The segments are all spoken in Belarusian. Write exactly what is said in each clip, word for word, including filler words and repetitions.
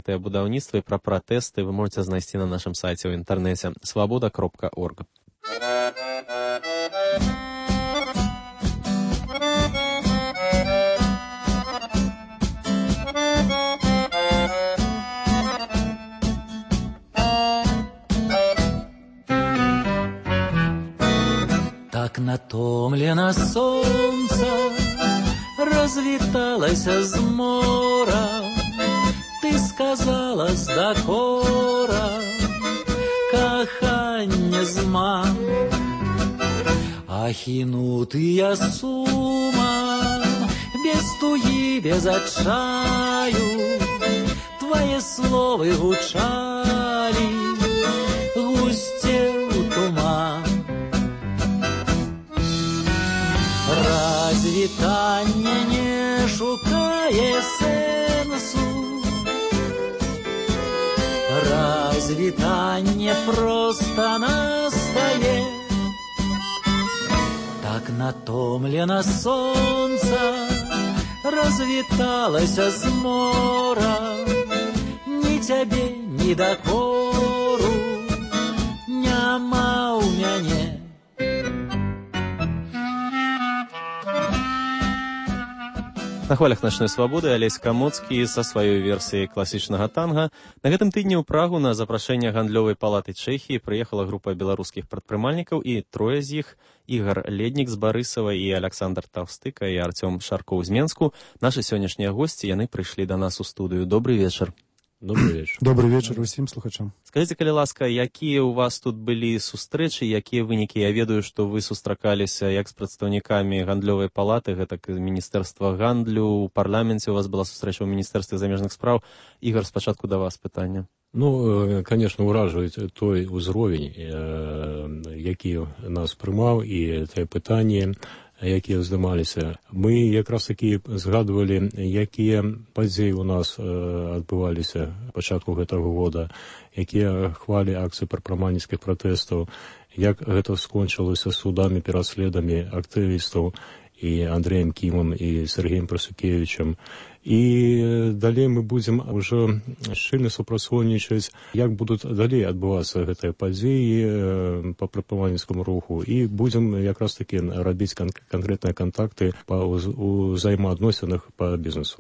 гэтае будаўніцтва і пра пратэсты вы можаце знайсці на нашым сайце ў інтэрнэце свабода кропка орг. Так натомлена сонца развіталася з мора, ты сказала з дакора, каханне зман, ахінутыя сумам, без тугі, без адчаю, твае словы гучалі, гусцеў туман. Развітанне не шукае сэнсу, развітанне проста настае. Так натомлена сонца развіталася з мора, ні цябе, ні дакору няма ў мяне. На хвалях начной свабоды Алесь Камоцкі са сваёй версіяй класічнага танга. На гэтым тыдні ў Прагу на запрашэнне гандлёвай палаты Чэхіі прыехала група беларускіх прадпрымальнікаў, і трое з іх, Ігар Леднік з Барысава і Аляксандр Таўстыка і Арцём Шаркоў з Менску, нашы сённяшнія госці, яны прыйшлі да нас у студыю. Добрый вечар. Добрый вечар. Добрый вечар усім слухачам. Скажыце, калі ласка, якія ў вас тут былі сустрэчы, якія вынікі? Я ведаю, што вы сустракаліся як з прадстаўнікамі гандлёвай палаты, гэтак і міністэрства гандлю, у парламенце у вас была сустрэча ў міністэрстве замежных спраў. Ігар, спачатку да вас пытанне. Ну, конечно, ўражваюць той узровень, які нас прымаў, і тае пытанне, якія здымаліся. Мы якраз такі згадвалі, якія падзеі у нас адбываліся пачатку гэтага года, якія хвалі акцыі прадпрымальніцкіх пратэстаў, як гэта скончылася судамі, пераследамі актывістаў і Андрэем Кімам і Сергеем Прасукевічам. І далей мы будзем ўжо шчыльна супрацоўнічаць, як будуць далей адбывацца гэтыя падзеі па прадпрымальніцкаму руху, і будзем якраз такі рабіць кан- канкрэтныя кантакты па ўзаемаадносінах па бізнесу.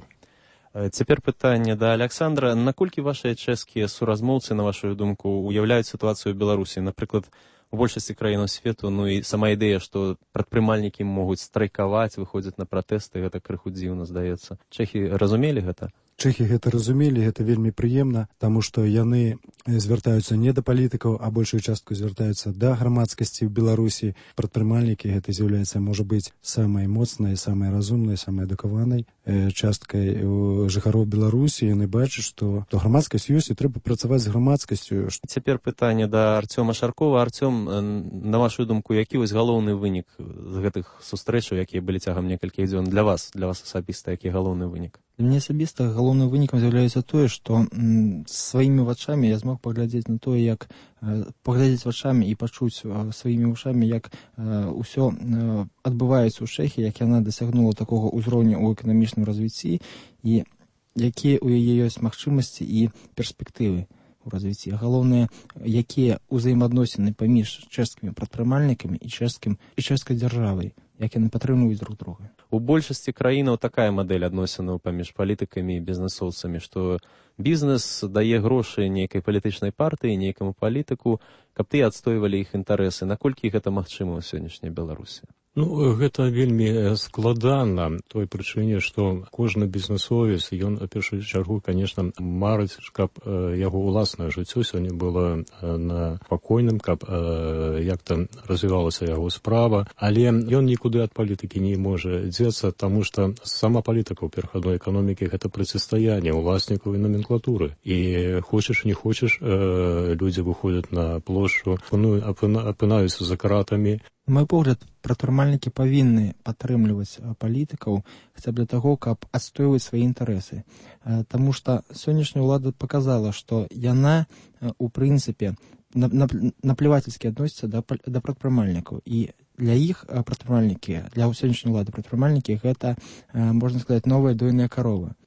Цяпер пытанне да Аляксандра. Наколькі вашыя чэшскія суразмоўцы, на вашу думку, уяўляюць сітуацыю ў Беларусі? Напрыклад, у большасці краінаў свету, ну і сама ідэя, што прадпрымальнікі могуць страйкаваць, выходзяць на пратэсты, гэта крыху дзіўна, здаецца. Чэхі разумелі гэта? Чэхі гэта разумелі, гэта вельмі прыемна, таму што яны звяртаюцца не да палітыкаў, а большую частку звяртаюцца да грамадскасці ў Беларусі. Прадпрымальнікі гэта з'яўляецца, можа быць, самай моцнай, самай разумнай, самай адукаванай часткай жыхароў Беларусі. Яны бачаць, што грамадскасць ёсць і трэба працаваць з грамадскасцю. Цяпер пытанне да Арцёма Шаркова. Арцём, на вашу думку, які вось галоўны вынік з гэтых сустрэчаў, якія былі цягам некалькіх дзён для вас, для вас асабіста, які галоўны вынік? Для мяне асабіста галоўным вынікам з'яўляецца тое, што м, сваімі вачамі я змог паглядзець на тое, як э, паглядзець вачамі і пачуць э, сваімі вушамі, як ўсё э, э, адбываецца ў Чэхіі, як яна дасягнула такога ўзроўня ў эканамічным развіцці і якія ў яе ёсць магчымасці і перспектывы ў развіцці. Галоўнае, якія ўзаемаадносіны паміж чэшскімі прадпрымальнікамі і чэшскім і чэшскай дзяржавай, як яны падтрымліваюць друг друга. У большасці краінаў такая мадэль адносінаў паміж палітыкамі і бізнэсоўцамі, што бізнес дае грошы нейкай палітычнай партыі, нейкаму палітыку, каб тыя адстойвалі іх інтарэсы. Наколькі гэта магчыма ў сённяшняй Беларусі? Ну, гэта вельмі складана, той прычыне, што кожны бізнесовец, ён, у першую чаргу, конечно, марыць, каб э, яго ўласнае жыццё сёння было э, на спакойным, каб э, як-то развівалася яго справа, але ён нікуды ад палітыкі не можа дзецца, таму што сама палітыка ў перахадной эканомікі — гэта процістаянне ўласнікаў і номенклатуры. І хочаш, не хочаш, э, людзі выходзяць на плошчу, апынаюцца за кратамі. На мой погляд, прадпрымальнікі павінны падтрымліваць палітыкаў хаця б для таго, каб адстойваць свае інтарэсы. Таму што сённяшняя ўлада паказала, што яна, у прынцыпе, наплевательски адносіцца да, да прадпрымальнікаў. І для іх прадпрымальнікі, для сённяшняй улады прадпрымальнікі — гэта, можна сказаць, новая дойная карова.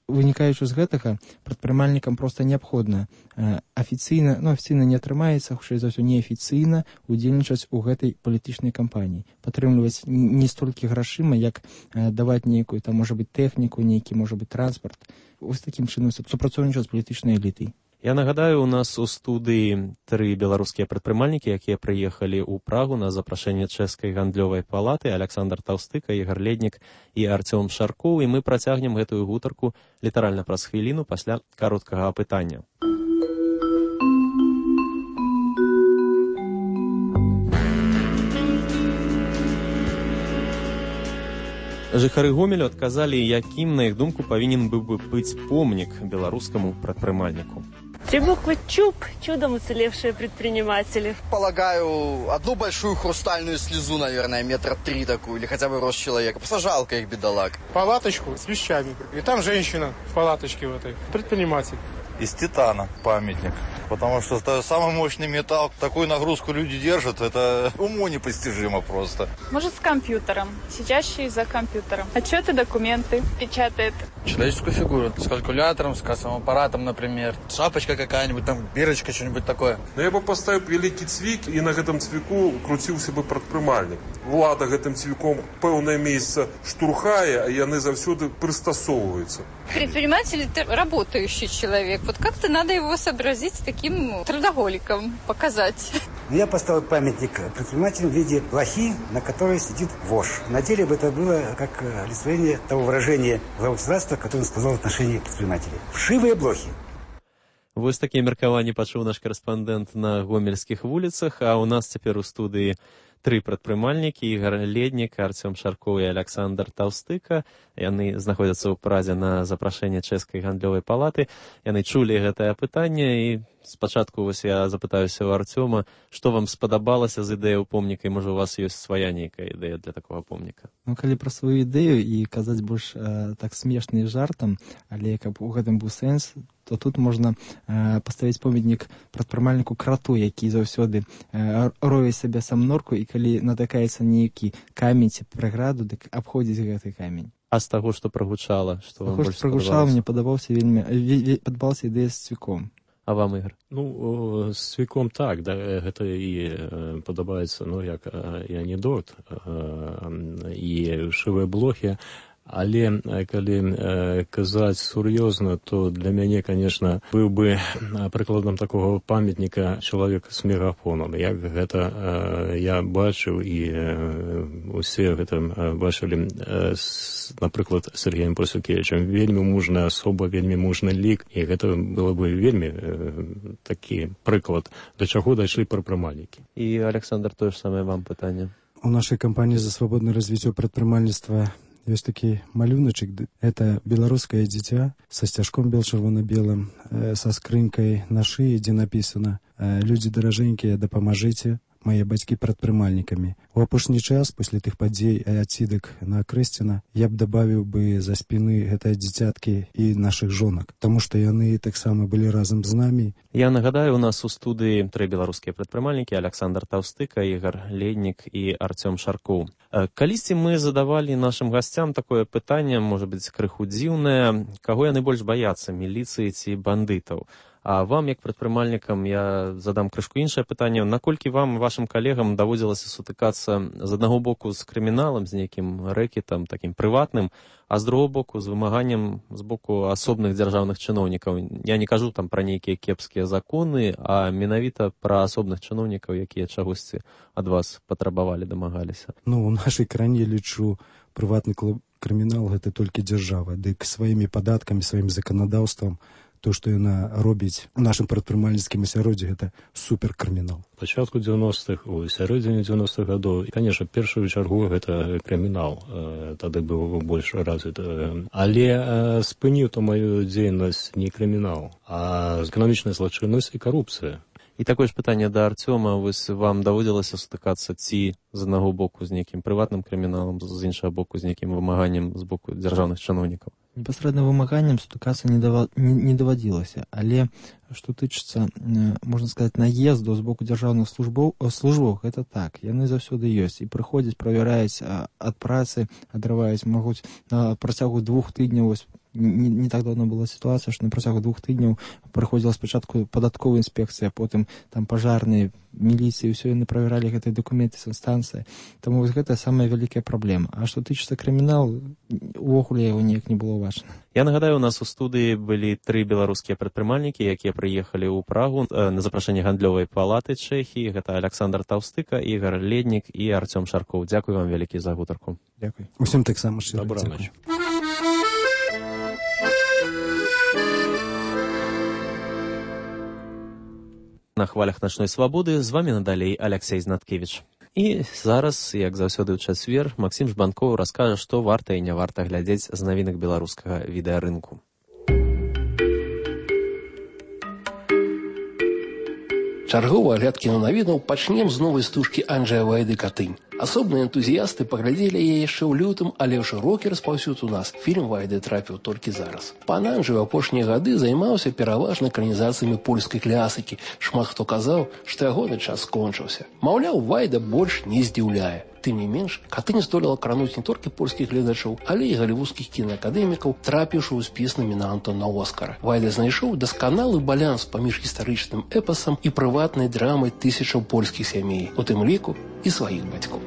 вынікаючы з гэтага, прадпрымальнікам проста неабходна афіцыйна, ну, афіцыйна не атрымаецца, хутчэй за ўсё неафіцыйна удзельнічаць у гэтай палітычнай кампаніі. Падтрымліваць не столькі грашыма, як даваць нейкую, там, можа быць, тэхніку, нейкі, можа быць, транспарт. Вось такім чынам супрацоўнічаць з палітычнай элітай. Я нагадаю, у нас у студыі тры беларускія прадпрымальнікі, якія прыехалі ў Прагу на запрашэнне чэшскай гандлёвай палаты: Александр Таўстыка, Ігар Леднік і Арцём Шаркоў. І мы працягнем гэтую гутарку літаральна праз хвіліну пасля кароткага апытання. Жыхары Гомелю адказалі, якім, на іх думку, павінен быў бы быць помнік беларускаму прадпрымальніку. Три буквы ЧУП, чудом уцелевшие предприниматели. Полагаю, одну большую хрустальную слезу, наверное, метра три такую, или хотя бы рост человека. Просто жалко их, бедолаг. Палаточку с вещами. И там женщина в палаточке в этой. Предприниматель. Из титана памятник. Потому что это самый мощный металл. Такую нагрузку люди держат, это уму непостижимо просто. Может, с компьютером. Сидящий за компьютером. Отчеты, документы печатает. Человеческую фигуру. С калькулятором, с кассовым аппаратом, например. Шапочка какая-нибудь, там, бирочка, что-нибудь такое. Но я бы поставил великий цвик, и на этом цвику крутился бы прадпрымальник. Влада гэтым цвиком пэўнае месца штурхае, а яны заўсёды прыстасоўваюцца. Предприниматель – это работающий человек. Вот как-то надо его сообразить с таким трудоголиком, показать. Я поставил памятник предпринимателям в виде блохи, на которой сидит вож. На деле бы это было как олицетворение того выражения главы государства, которое он сказал в отношении предпринимателей. Вшивые блохи. Вось такія меркаванні пачуў наш карэспандэнт на гомельскіх вуліцах, а ў нас цяпер у студыі тры прадпрымальнікі: Ігар Леднік, Арцём Шаркоў і Александр Таўстыка. Яны знаходзяцца ў Празе на запрашэнне чэшскай гандлёвай палаты. Яны чулі гэтае пытанне, і спачатку вось я запытаюся ў Арцёма, што вам спадабалася з ідэяў помніка, і можа у вас ёсць свая нейкая ідэя для такога помніка? Ну, калі пра сваю ідэю і казаць больш э, так смешна і жартам, але каб у гэтым быў сэнс, то тут можна э, паставіць памятнік прадпрымальніку крату, які заўсёды э, рое сабе сам норку, і калі натыкаецца нейкі камень ці преграду, дык абходзіць гэты камень. А з таго, што прагучала, што вам больш прагучала, мне падабаўся вельмі падабалася ідэя з цвіком. А вам, Ігар? Ну, з цвіком так, да, гэта і падабаецца, ну, як і анекдот, і шывыя блохі. Але калі э, казаць сур'ёзна, то для мяне, конечно, быў бы прыкладам такого памятніка чалавек з мегафонам. Як гэта э, я бачыў, і э, усе гэта э, бачылі, э, с, напрыклад, Сергеем Пасюкевічем. Вельмі мужная асоба, вельмі мужны лік, і гэта было бы вельмі э, такі прыклад, да чаго дайшлі прадпрымальнікі. І, Александр, тое ж самае вам пытанне. У нашай кампаніі за свабоднае развіццё прадпрымальніцтва ёсць такі малюначак. Это беларускае дзіця са сцяжком бел-чырвона-белым, э, са скрынькай на шыі, дзе напісана: «Людзі даражэнькія, дапамажыце, мае бацькі прадпрымальнікамі». У апошні час, пасля тых падзей і адсідак на Крэсціна, я б дабавіў бы за спіны гэтыя дзіцяткі і нашых жонак, таму што яны таксама былі разам з намі. Я нагадаю, у нас у студыі тры беларускія прадпрымальнікі: Александр Таўстыка, Ігар Леднік і Арцём Шаркоў. Калісьці мы задавалі нашым гасцям такое пытанне, можа быць, крыху дзіўнае: каго яны больш баяцца, міліцыі ці бандытаў? А вам, як прадпрымальнікам, я задам крышку іншае пытанне. Наколькі вам, вашым калегам, даводзілася сутыкацца з аднаго боку з крыміналам, з нейкім рэкетам, такім прыватным, а з другого боку з вымаганнем з боку асобных дзяржаўных чыноўнікаў? Я не кажу там пра нейкія кепскія законы, а менавіта пра асобных чыноўнікаў, якія чагосьці ад вас патрабавалі, дамагаліся. Ну, у нашай краіне, лічу, прыватны крымінал — гэта толькі дзяржава, дык сваімі падаткамі, сваім заканадаўствам то, што яна робіць у нашым прадпрымальніцкім асяроддзі, гэта суперкрымінал. Пачатку дзевяностых, у сярэдзіне дзевяностых гадоў, конечно, першую чаргу гэта крымінал, тады быў больш развіт. Але спыніў то маю дзейнасць не крымінал, а эканамічная злачыннасць і карупцыя. І такое ж пытанне да Арцёма. Вось вам даводзілася сутыкацца ці з аднаго боку з нейкім прыватным крыміналам, з іншага боку з нейкім вымаганнем з боку дзяржаўных чыноўнікаў? Непасрэдна вымаганнем сутыкацца не, дава... не, не даводзілася, але што тычыцца, можна сказаць, наезду з боку дзяржаўных службаў, службаў, гэта так, яны заўсёды ёсць, і прыходзяць, правяраюць ад працы, адрываюць, могуць на працягу двух тыдняў, вось, не, не так давно была ситуация, что на протягу двух тыдняў прыходзіла спачатку падатковая інспекцыя, потым там пажарныя, міліцыі, ўсё яны правяралі гэтыя дакументы з інстанцыі. Таму вось гэта самая вялікая праблема. А што тычыцца крымінал, увогуле яго ніяк не было бачна. Я нагадаю, у нас у студыі былі тры беларускія прадпрымальнікі, якія прыехалі ў Прагу на запрашэнне гандлёвай палаты Чэхіі. Гэта Александр Таўстыка, Ігор Леднік і Арцём Шаркоў. Дзякуй вам вялікі за гутарку. Дзякуй. Усім таксама шчыра дзякуй. На хвалях начной свабоды з вамі надалей Аляксей Знаткевіч. І зараз, як заўсёды ў чацвер, Максім Жбанкоў раскажа, што варта і не варта глядзець з навінак беларускага відэарынку. Чарговы агляд кінонавінаў пачнем з новай стужкі Анджэя Вайды «Катынь». Асобныя энтузіясты паглядзелі яе яшчэ ў лютым, але ў шырокі распаўсюд у нас фільм Вайды трапіў толькі зараз. Пан Анджэй у апошнія гады займаўся пераважна экранізацыямі польскай клясыкі. Шмат хто казаў, што ягоны час скончыўся. Маўляў, Вайда больш не здзіўляе. Тым не менш, «Катынь» здолела крануць не толькі польскіх гледачоў, але і галівудскіх кінаакадэмікаў, трапіўшы ў спіс намінантаў на Оскара. Вайда знайшоў дасканалы баланс паміж гістарычным эпасам і прыватнай драмай тысячаў польскіх сямей, у тым ліку і сваіх бацькоў.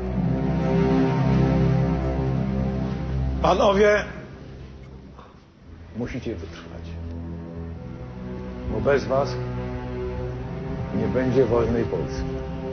Panowie, musicie wytrwać, bo bez was nie będzie wolnej Polski.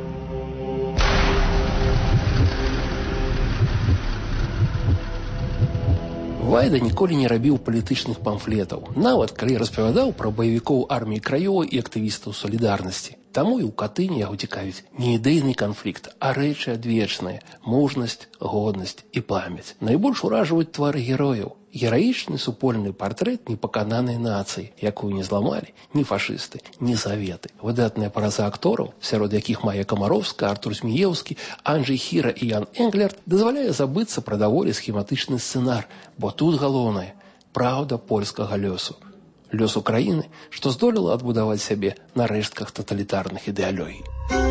Вайда ніколі не рабіў палітычных памфлетаў, нават калі распавядаў пра баевікоў арміі краёвай і актывістаў салідарнасці. Таму і ў «Катыні» яго цікавіць не ідэйны канфлікт, а рэчы адвечныя – мужнасць, годнасць і памяць. Найбольш уражваюць твары герояў. Гераічны супольны партрэт непакананай нацыі, якую не зламалі ні фашысты, ні саветы. Выдатная праца актораў, сярод якіх Майя Камаровска, Артур Зміеўскі, Анджэй Хіра і Ян Энглерт, дазваляе забыцца пра даволі схематычны сцэнар, бо тут галоўнае – праўда польскага лёсу. Лёс Украіны, што здолела адбудаваць сябе на рэштках таталітарных ідэалогій.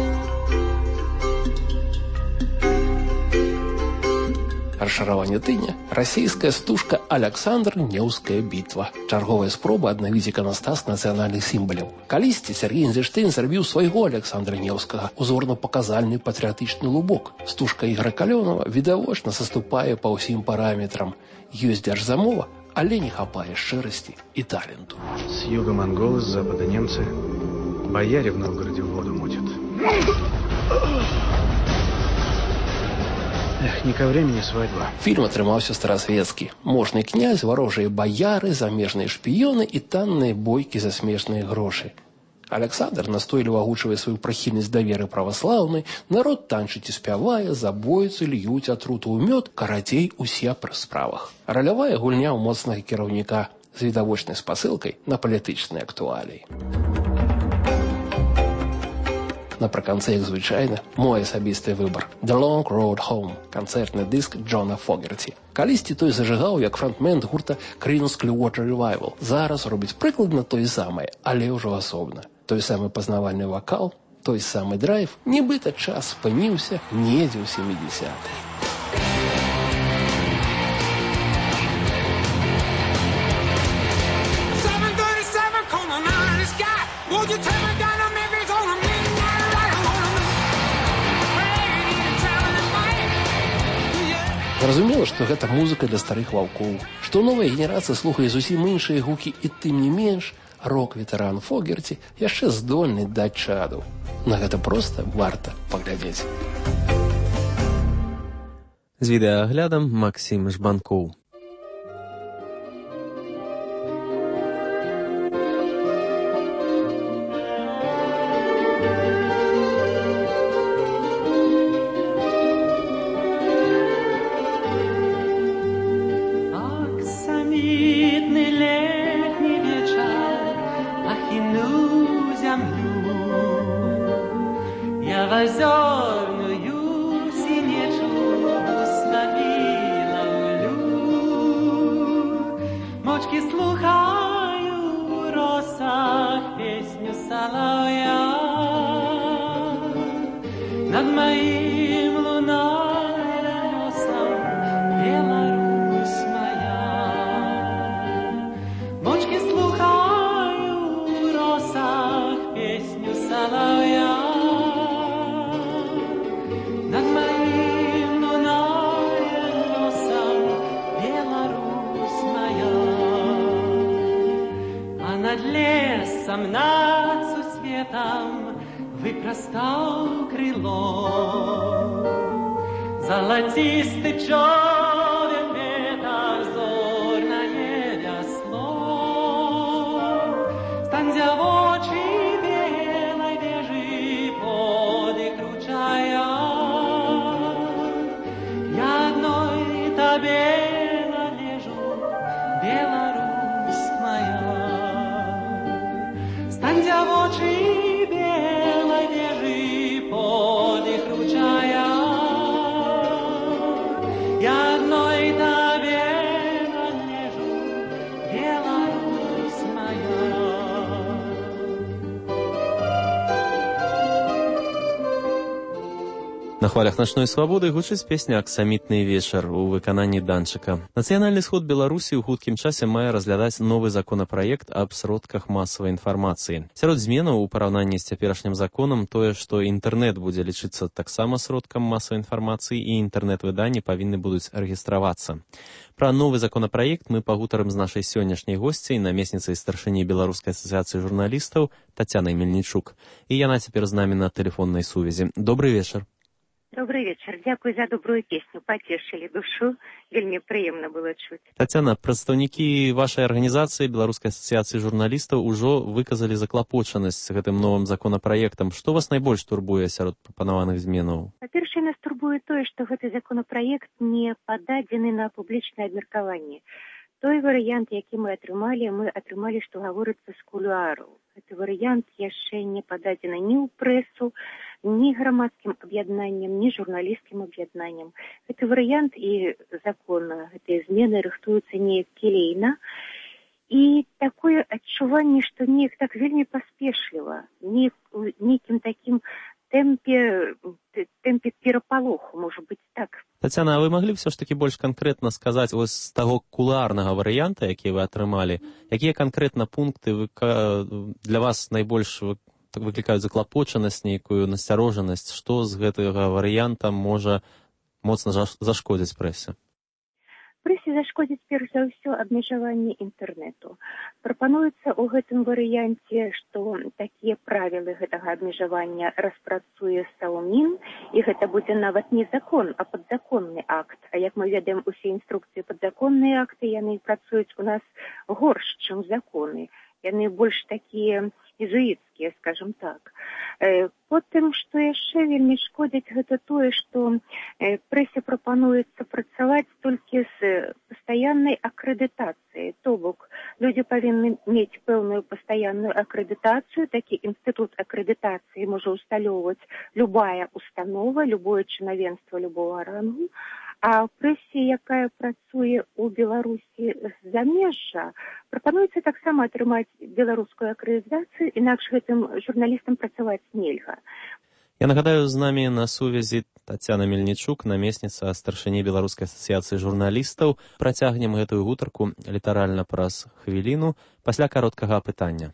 Расшараванне тыдня – расійская стужка «Аляксандр. Неўская бітва». Чарговая спроба аднавіць іканастас нацыянальных сімваляў. Калісьці Сергей Эйнзенштейн зрабіў свайго Аляксандра Неўскага, узорна-паказальны патрыятычны лубок. Стужка Ігора Калёнава відавочна саступае па ўсім параметрам. Ёсць дзяржзамова, але не хапае шчырасці і таленту. С юга монголы, с запада немцы. Бояре в Новгороде воду мутят. Эх, не ко времени свадьба. Фільм атрымаўся старасвецкі. Можны князь, варожыя баяры, замежныя шпіёны і танныя бойкі за смешныя грошы. Аляксандр настойліва агучвае сваю прыхільнасць да веры праваслаўнай, народ танчыць і спявае, забойцы льюць атруту ў мёд, карацей усе пры справах. Ралявая гульня ў моцнага кіраўніка з відавочнай спасылкай на палітычныя актуаліі. Напрыканцы, як звычайна, мой асабісты выбар – «The Long Road Home» – канцэртны дыск Джона Фогерці. Калісьці той зажыгаў як фронтмен гурта Creedence Clearwater Revival. Зараз робіць прыкладна тое самае, але ўжо асобна. Той самы пазнавальны вакал, той самы драйв, нібыта час спыніўся недзе ў сямідзесятыя. Зразумела, што гэта музыка для старых ваўкоў, што новая генерацыя слухае зусім іншыя гукі і тым не менш рок-ветэран Фогерці яшчэ здольны даць чаду. На гэта проста варта паглядзець. З відэааглядам Максім Жбанкоў. песню соловья над моим Дунаем носом, Беларусь моя, а над лесом, над сусветом выпростал крыло. Золотистый пчелин ветер, зорное весло. Стань девочей белой вежи под их ручая. Я одной тебе належу, Беларусь моя. Стань девочей белой вежи под их ручая. Я одной тебе належу, Беларусь моя. На хвалях начной свабоды гучыць песня «Аксамітны вечар» у выкананні Данчыка. Нацыянальны сход Беларусі ў хуткім часе мае разглядаць новы законапраект аб сродках масавай інфармацыі. Сярод зменаў у параўнанні з цяперашнім законам тое, што інтэрнэт будзе лічыцца таксама сродкам масавай інфармацыі і інтэрнэт-выданні павінны будуць рэгістравацца. Пра новы законапраект мы пагутарым з нашай сённяшняй госцяй, намесніцай старшыні Беларускай асацыяцыі журналістаў Тацянай Мельнічук. І яна цяпер з намі на тэлефоннай сувязі. Добрый вечар. Добрый вечер. Дякую за добрую песню. Потешили душу. Вельмі прыемна было чуць. Тацяна, прадстаўнікі вашай арганізацыі Беларускай асацыяцыі журналістаў ужо выказалі заклапочанасць гэтым новым законапраектам. Што вас найбольш турбуе сярод прапанаваных зменаў? Па-першае, нас турбуе тое, што гэты законапраект не пададзены на публічнае абмеркаванне. Той варыянт, які мы атрымалі, мы атрымалі, што гаворыцца з кулуараў. Гэты варыянт яшчэ не пададзены ні ў прэсу, ні грамадскім аб'яднаннем, ні журналісцкім аб'яднаннем. Гэты варыянт і закон, гэтыя змены рыхтуюцца неяк кілейна. І такое адчуванне, што неяк так вельмі паспешліва, неяк у нейкім такім тэмпе, тэмпе перапалоху, можа быць так. Тацяна, а вы маглі ўсё ж такі больш канкрэтна сказаць вось з таго кулуарнага варыянта, які вы атрымалі, якія канкрэтна пункты вы, для вас найбольш выклікаюць заклапочанасць, нейкую насцярожанасць, што з гэтага варыянта можа моцна зашкодзіць прэсе? Прэсе зашкодзіць перш за ўсё абмежаванне інтэрнэту. Прапануецца ў гэтым варыянце, што такія правілы гэтага абмежавання распрацуе Саўмін, і гэта будзе нават не закон, а падзаконны акт. А як мы ведаем, усе інструкцыі падзаконныя акты, яны працуюць у нас горш, чым законы. Яны больш такія езуіцкія, скажем так. Потым, што яшчэ вельмі шкодзіць, гэта тое, што прэсе прапануецца працаваць толькі з пастаяннай акрэдытацыяй. То бок, людзі павінны мець пэўную пастаянную акрэдытацыю, такі інстытут акрэдытацыі можа ўсталёўваць любая установа, любое чынавенства любого рангу. А прэсе, якая працуе ў Беларусі з замежжа, прапануецца таксама атрымаць беларускую акрэдытацыю, інакш гэтым журналістам працаваць нельга. Я нагадаю, з намі на сувязі Тацяна Мельнічук, намесніца старшыні Беларускай асацыяцыі журналістаў. Працягнем гэтую гутарку літаральна праз хвіліну пасля кароткага апытання.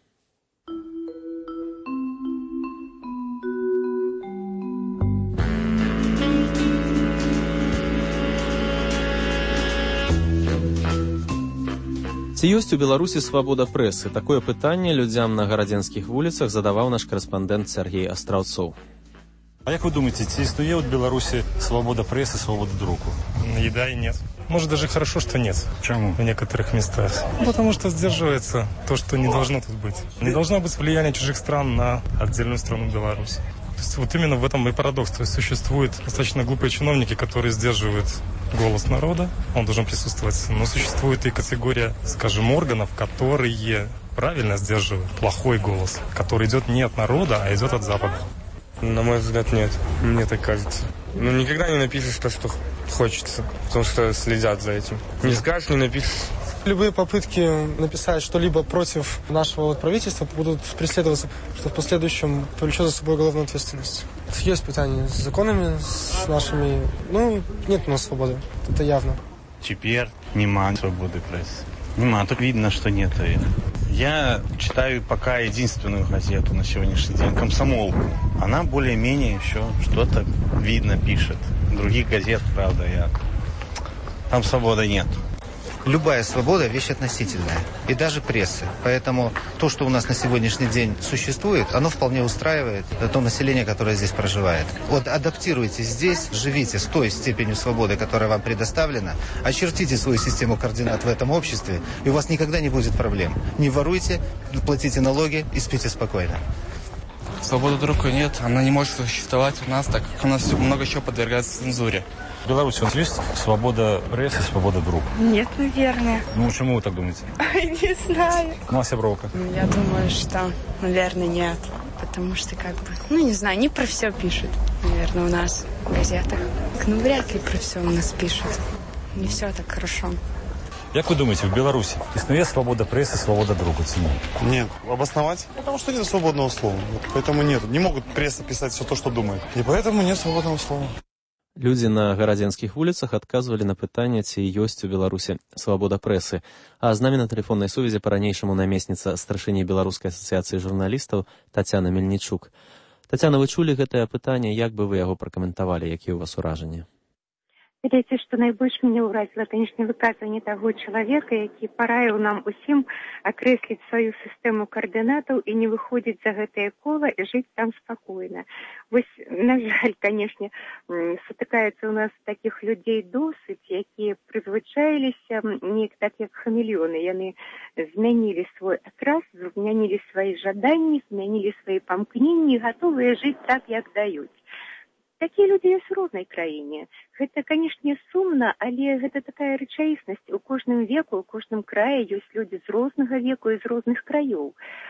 Ці ёсць у Беларусі свабода прэсы? Такое пытанне людзям на гарадзенскіх вуліцах задаваў наш корэспандэнт Сергей Астраўцоў. А як вы думаете, ці існуе в Беларуси свобода прессы, свобода друку? И да, и нет. Может, даже хорошо, что нет. Почему? В некоторых местах. Потому что сдерживается то, что не должно тут быть. Не должно быть влияния чужих стран на отдельную страну Беларусь. То есть вот именно в этом и парадокс. То есть существуют достаточно глупые чиновники, которые сдерживают голос народа. Он должен присутствовать. Но существует и категория, скажем, органов, которые правильно сдерживают плохой голос, который идет не от народа, а идет от Запада. На мой взгляд, нет. Мне так кажется. Ну, никогда не напишешь то, что хочется, потому что следят за этим. Не скажешь, не напишешь. Любые попытки написать что-либо против нашего правительства будут преследоваться, что в последующем повлечет за собой уголовную ответственность. Есть питание с законами, с нашими... Ну, нет у нас свободы. Это явно. Теперь нема свободы прессы. Нема, так видно, что нет. Я читаю пока единственную газету на сегодняшний день, «Комсомолку». Она более-менее еще что-то видно пишет. Других газет, правда, я... там свободы нет. Любая свобода – вещь относительная, и даже прессы. Поэтому то, что у нас на сегодняшний день существует, оно вполне устраивает то население, которое здесь проживает. Вот адаптируйтесь здесь, живите с той степенью свободы, которая вам предоставлена, очертите свою систему координат в этом обществе, и у вас никогда не будет проблем. Не воруйте, платите налоги и спите спокойно. Свободы друг нет, она не может существовать у нас, так как у нас много чего подвергается цензуре. В Беларуси у нас есть свобода прессы, свобода друг? Нет, наверное. Ну, почему вы так думаете? Не знаю. Мася Бровка. Я думаю, что, наверное, нет. Потому что, как бы, ну, не знаю, не про все пишут, наверное, у нас в газетах. Ну, вряд ли про все у нас пишут. Не все так хорошо. Как вы думаете, в Беларуси існує свобода прессы, свобода друга? Почему? Нет. Обосновать? Потому что нет свободного слова. Поэтому нет. Не могут пресса писать все то, что думает. И поэтому нет свободного слова. Людзі на гарадзенскіх вуліцах адказвалі на пытанне, ці ёсць у Беларусі свабода прэсы. А з намі на тэлефоннай сувязі па-ранейшаму намесніца старшыні Беларускай асацыяцыі журналістаў Тацяна Мельнічук. Тацяна, вы чулі гэтае пытанне, як бы вы яго пракаментавалі, якія ў вас уражанні? Ведаеце, што найбольш мяне ўразіла, канечне, выказванне таго чалавека, які параіў нам усім акрэсліць сваю сістэму каардынатаў і не выходзіць за гэтае кола і жыць там спакойна. Вось, на жаль, канечне, сутыкаецца ў нас такіх людзей досыць, якія прызвычаіліся неяк так, як хамелеоны. Яны змянілі свой акрас, змянілі свае жаданні, змянілі свае памкненні, гатовыя жыць так, як даюць. Такія людзі ёсць у рознай краіне. Гэта, канешне, сумна, але гэта такая рэчаіснасць. У кожным веку, у кожным краі ёсць людзі з рознага веку і з розных краёў.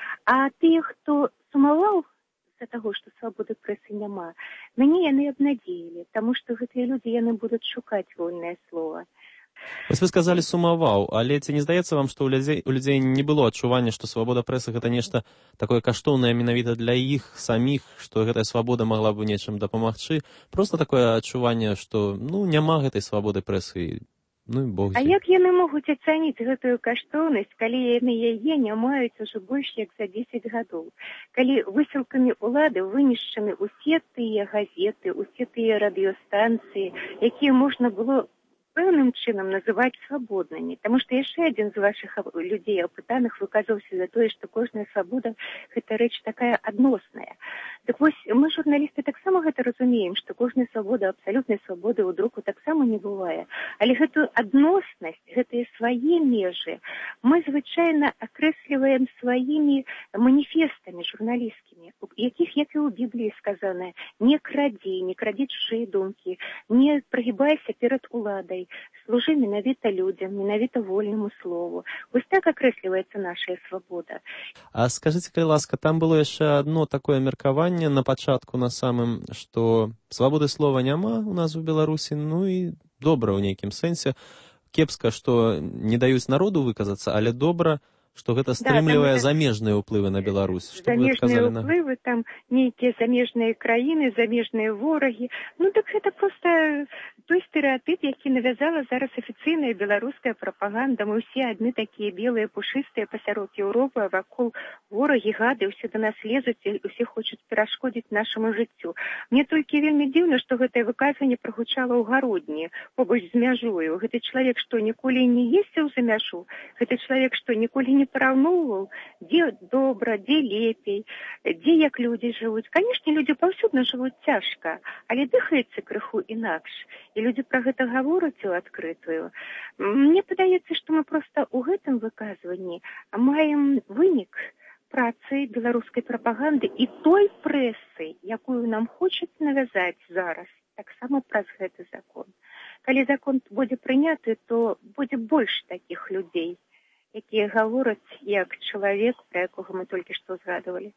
А тыя, хто сумаваў з-за таго, што свабоды прэсы няма, мяне яны абнадзеілі, таму што гэтыя людзі, яны будуць шукаць вольнае слова. Вось вы сказалі сумаваў, але ці не здаецца вам, што ў людзей, у людзей не было адчування, што свабода прэсы гэта нешта такое каштоўнае менавіта для іх саміх, што гэтая свабода магла бы нечым дапамагчы? Просто такое адчуванне, што ну няма гэтай свабоды прэсы, ну і бог з ім. А як яны могуць ацаніць гэтую каштоўнасць, калі яны яе не маюць ужо больш як за дзесяць гадоў? Калі высілкамі ўлады вынішчаны усе тыя газеты, усе тыя радыёстанцыі, якія можна было пэўным чынам называць свабоднымі. Таму што яшчэ адзін з вашых людзей апытаных выказаўся за тое, што кожная свабода – гэта рэч такая адносная. Так вось, мы, журналісты, таксама гэта разумеем, што кожная свабода, абсалютнай свабоды ў друку таксама не бывае. Але гэтую адноснасць, гэтыя свае межы мы звычайна акрэсліваем сваімі маніфестамі журналісцкімі, якіх, як і ў Бібліі сказана, не крадзі, не крадзі чужыя думкі, не прыгібайся перад уладай, служы менавіта людзям, менавіта вольнаму слову. Вось так акрэсліваецца наша свабода. А скажыце, калі ласка, там было яшчэ адно такое меркаванне на пачатку, на самым, што свабоды слова няма у нас у Беларусі, ну і добра ў нейкім сэнсе. Кепска, што не даюць народу выказацца, але добра, што гэта стрымлівае да, замежныя ўплывы на Беларусь. Што замежныя ўплывы, на... там нейкія замежныя краіны, замежныя ворагі. Ну так гэта проста той стэрэатып, які навязала зараз афіцыйная беларуская прапаганда. Мы ўсе адны такія белыя, пушыстыя пасярод Еўропы, а вакол ворагі, гады, ўсе да нас лезуць і ўсе хочуць перашкодзіць нашаму жыццю. Мне толькі вельмі дзіўна, што гэтае выказванне прагучала ў гародні, побач з мяжою. Гэты чалавек, што ніколі не ездзіў за мяжу, гэты чалавек, што ніколі не параўноўваў, дзе добра, дзе лепей, дзе як людзі жывуць. Канешне, людзі паўсюдна жывуць цяжка, але дыхаецца крыху інакш. І людзі пра гэта гавораць у адкрытую. Мне падаецца, што мы проста ў гэтым выказванні маем вынік працы беларускай прапаганды і той прэсы, якую нам хочуць навязаць зараз, таксама праз гэты закон. Калі закон будзе прыняты, то будзе больш такіх людзей, якія гавораць як чалавек, пра якога мы толькі што згадывалі.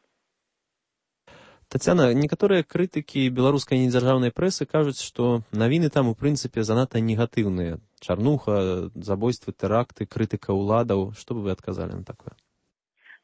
Тацяна, некаторыя крытыкі беларускай недзяржаўнай прэсы кажуць, што навіны там у прынцыпе занадта негатыўныя. Чарнуха, забойствы, тэракты, крытыка ўладаў. Што бы вы адказалі на такое?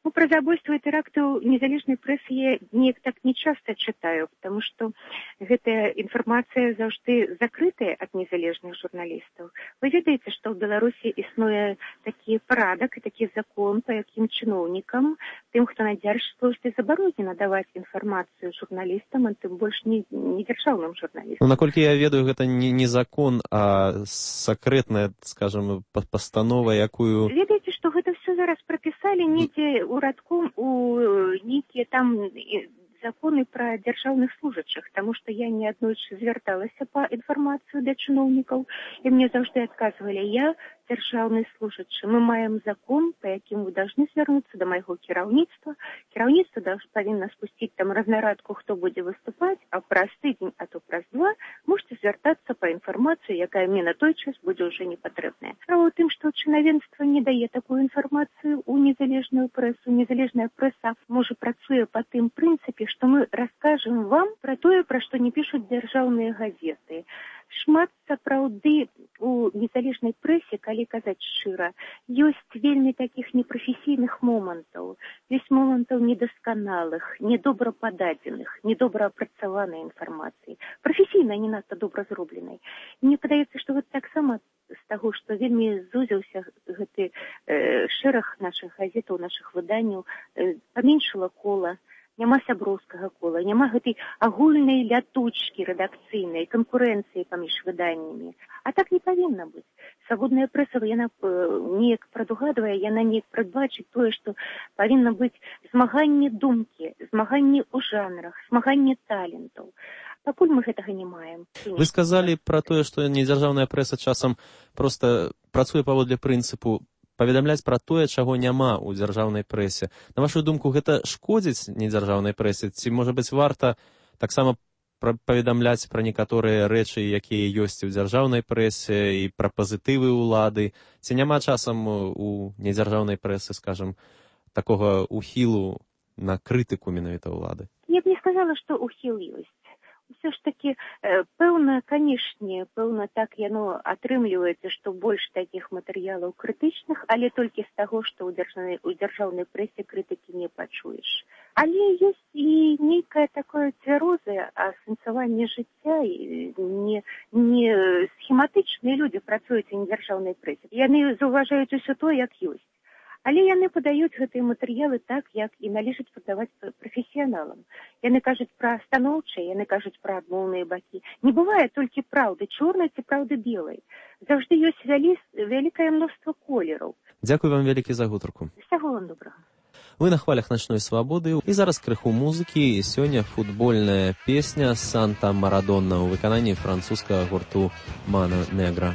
Ну, про забойства і тэракты ў незалежнай прэсы я неяк так не часта чытаю, потому што гэтая інфармацыя заўжды закрытая ад незалежных журналістаў. Вы ведаеце, што ў Беларусі існуе такі парадак і такі закон, па якім чыноўнікам, тым, хто на дзяржслужбе, забаронена даваць інфармацыю журналістам, а тым больш не, не дзяржаўным журналістам. Ну, наколькі я ведаю, гэта не, не закон, а сакрэтная, скажем, пастанова, якую... Ведаеце, што гэта все зараз прапісалі недзе у радком у нейкія там законы пра дзяржаўных служачых, таму што я неаднойчы звярталася па інфармацыю да чыноўнікаў, і мне заўжды адказвалі: я дзяржаўны служачы. Мы маем закон, па якім вы должны звярнуцца да майго кіраўніцтва. Кіраўніцтва павінна спусціць там разнарадку, хто будзе выступаць, а праз тыдзень, а то праз два можете звяртацца па інфармацыю, якая мне на той час будзе ўжо не патрэбная. Справа ў тым, што чынавенства не дае такую інфармацыю ў незалежную прэсу. Незалежная прэса можа працуе па тым прынцыпе, што мы раскажам вам пра тое, пра што не пішуць дзяржаўныя газеты. Шмат сапраўды у незалежнай прэсе, калі казаць шчыра, ёсць вельмі такіх непрафесійных момантаў, ёсць момантаў недасканалых, недобра пададзеных, недобра апрацаванай інфармацыі, прафесійна не надта добра зробленай. Мне падаецца, што гэта таксама з таго, што вельмі зузіўся гэты э, шэраг нашых газетаў, нашых выданняў, э, паменшыла кола, няма сяброўскага кола, няма гэтай агульнай лятучкі рэдакцыйнай, канкурэнцыі паміж выданнямі. А так не павінна быць. Свабодная прэса, яна неяк прадугадвае, яна неяк прадбачыць тое, што павінна быць змаганне думкі, змаганне ў жанрах, змаганне талентаў. Пакуль мы гэтага не маем. Вы сказалі пра тое, што недзяржаўная прэса часам проста працуе паводле прынцыпу паведамляць пра тое, чаго няма ў дзяржаўнай прэсе. На вашу думку, гэта шкодзіць недзяржаўнай прэсе? Ці, можа быць, варта таксама паведамляць пра некаторыя рэчы, якія ёсць у дзяржаўнай прэсе, і пра пазітывы ўлады? Ці няма часам у недзяржаўнай прэсы, скажам, такога ухілу на крытыку менавіта ўлады? Я б не сказала, што ухіл ёсць. Все ж таки, пэўна, канешне, пэўна так яно атрымліваецца, што больш такіх матэрыялаў крытычных, але толькі з таго, што ў дзяржаўнай, у дзяржаўнай прэсе крытыкі не пачуеш. Але ёсць і нейкае такое цвярозае асэнсаванне жыцця, не, не схематычныя людзі працуюць у недзяржаўнай прэсе. Яны заўважаюць усё то, як ёсць. Але яны падаюць гэтыя матэрыялы так, як і належыць падаваць прафесіяналам. Яны кажуць пра станоўчыя, яны кажуць пра адмоўныя бакі. Не бывае толькі праўды чорнай ці праўды белай. Заўжды ёсць вялі, вялікае мноства колераў. Дзякуй вам вялікі за гутарку. Всяго вам добрага. Вы на хвалях начной свабоды, і зараз крыху музыкі, і сёння футбольная песня «Санта Марадона» ў выкананні французскага гурту «Мано Негра».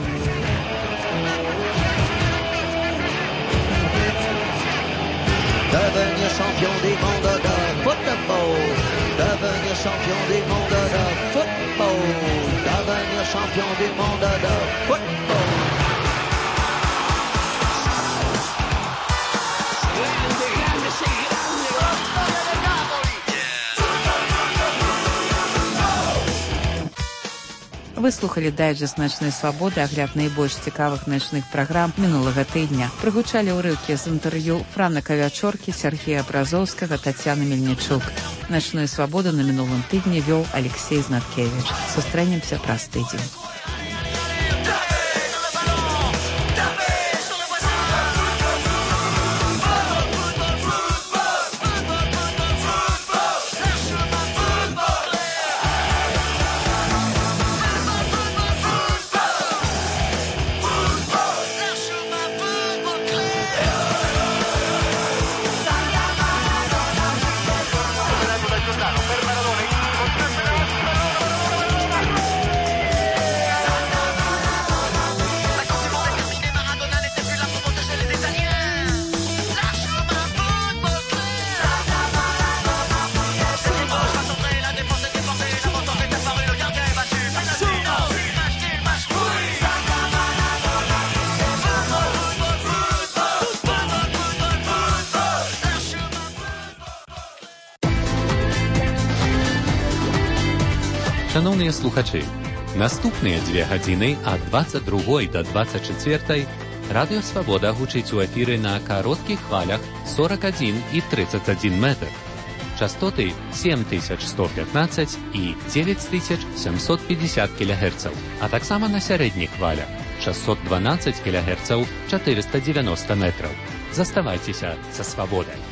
Devenir champion du monde de football. Devenir champion du monde de football. Devenir champion du monde de football. Вы слухали дайджэст начной свабоды, агляд найбольш цікавых начных праграм мінулага тыдня. Прыгучалі ўрыўкі з інтэрв'ю Франа Кавячоркі, Сергея Бразоўскага, Тацяны Мельнічук. Начную свабоду на мінулым тыдні вёў Алексей Знаткевіч. Сустрэнемся праз тыдзень. Шановні слухачі, наступныя дзве гадзіны ад двадцять другой да двадцять чвёртай Радыё Свабода гучыць у эфіры на кароткіх хвалях сорок один і тридцать один метр. Частоты семь тысяч сто пятнадцать і девять тысяч семьсот пятьдесят килогерцаў, а таксама на сярэдніх хвалях шестьсот двенадцать килогерцаў, четыреста девяносто метров. Заставайцеся са Свабодай.